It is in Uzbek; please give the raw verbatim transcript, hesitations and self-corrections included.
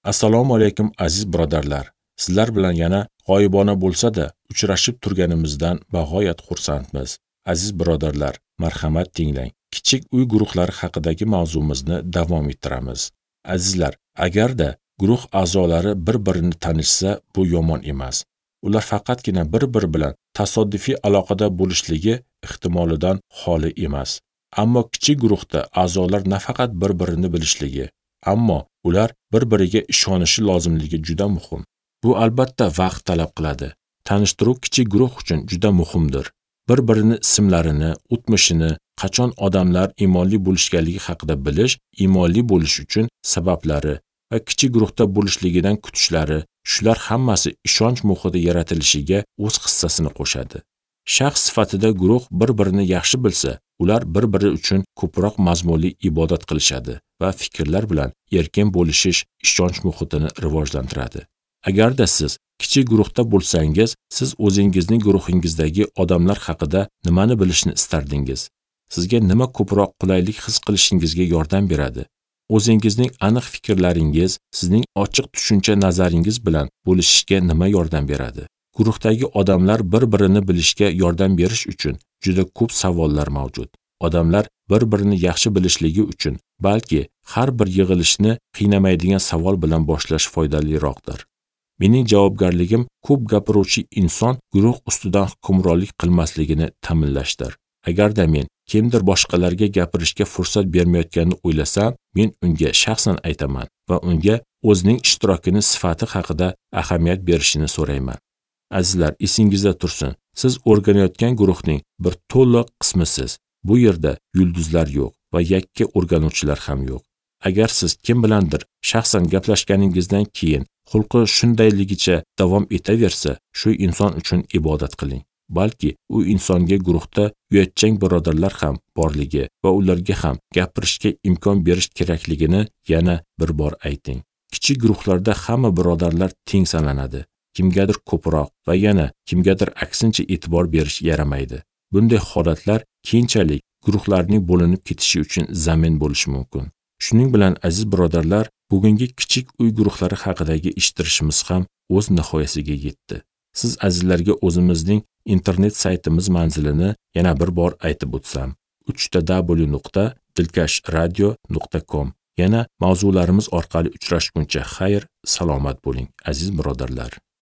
Assalomu alaykum aziz birodarlar. Sizlar bilan yana g'oyibona bo'lsa-da uchrashib turganimizdan bag'oyat xursandmiz. Aziz birodarlar, marhamat tinglang. Kichik uy guruhlari haqidagi mavzumizni davom ettiramiz. Azizlar, agarda guruh a'zolari bir-birini tanishsa, bu yomon emas. Ular faqatgina bir-biri bilan tasodifiy aloqada bo'lishligi ehtimolidan xoli emas. Ammo kichik guruhda a'zolar nafaqat bir-birini bilishligi, ammo ular bir-biriga ishonishi lozimligi juda muhim. Bu albatta vaqt talab qiladi. Tanishtiruv kichik guruh uchun juda muhimdir. Bir-birini ismlarini, o'tmishini, qachon odamlar iymonli bo'lishganligi haqida bilish, iymonli bo'lish uchun sabablari va kichik guruhda bo'lishligidan kutishlari, shular hammasi ishonch muhiti yaratilishiga o'z hissasini qo'shadi. Shaxs sifatida guruh bir-birini yaxshi bilsa, ular bir-biri uchun ko'proq mazmunli ibodat qilishadi va fikrlar bilan erkin bo'lishish ishonch muhitini rivojlantiradi. Agarda siz kichik guruhda bo'lsangiz, siz o'zingizning guruhingizdagi odamlar haqida nimani bilishni istardingiz? Sizga nima ko'proq qulaylik his qilishingizga yordam beradi? O'zingizning aniq fikrlaringiz, sizning ochiq tushuncha nazaringiz bilan bo'lishishga nima yordam beradi? Guruhdagi odamlar bir-birini bilishga yordam berish uchun juda ko'p savollar mavjud. Odamlar bir-birini yaxshi bilishligi uchun balki har bir yig'ilishni qiynamaydigan savol bilan boshlash foydaliroqdir. Mening javobgarligim ko'p gapiruvchi inson guruh ustidan hukmronlik qilmasligini ta'minlashdir. Agarda men kimdir boshqalarga gapirishga fursat bermayotganini o'ylasam, men unga shaxsan aytaman va unga o'zining ishtirokini sifati haqida ahamiyat berishini so'rayman. Azizlar, esingizda tursin, siz o'rganayotgan guruhning bir to'liq qismisiz. Bu yerda yulduzlar yo'q va yakka o'rganuvchilar ham yo'q. Agar siz kim bilandir shaxsan gaplashganingizdan keyin xulqi shundayligicha davom etaversa, shu inson uchun ibodat qiling. Balki u insonga guruhda uyatchang birodarlar ham borligi va ularga ham gapirishga imkon berish kerakligini yana bir bor ayting. Kichik guruhlarda hamma birodarlar teng sanaladi. Kimgadir ko'proq va yana kimgadir aksincha e'tibor berish yaramaydi. Bunday holatlar keyinchalik guruhlarning bo'linib ketishi uchun zamin bo'lishi mumkin. Shuning bilan aziz birodarlar, bugungi kichik uy guruhlari haqidagi eshittirishimiz ham o'z nihoyasiga yetdi. Siz azizlarga o'zimizning internet saytimiz manzilini yana bir bor aytib o'tsam, uch w nuqta dilkash radio nuqta com. Yana mavzularimiz orqali uchrashguncha xayr, salomat bo'ling aziz birodarlar.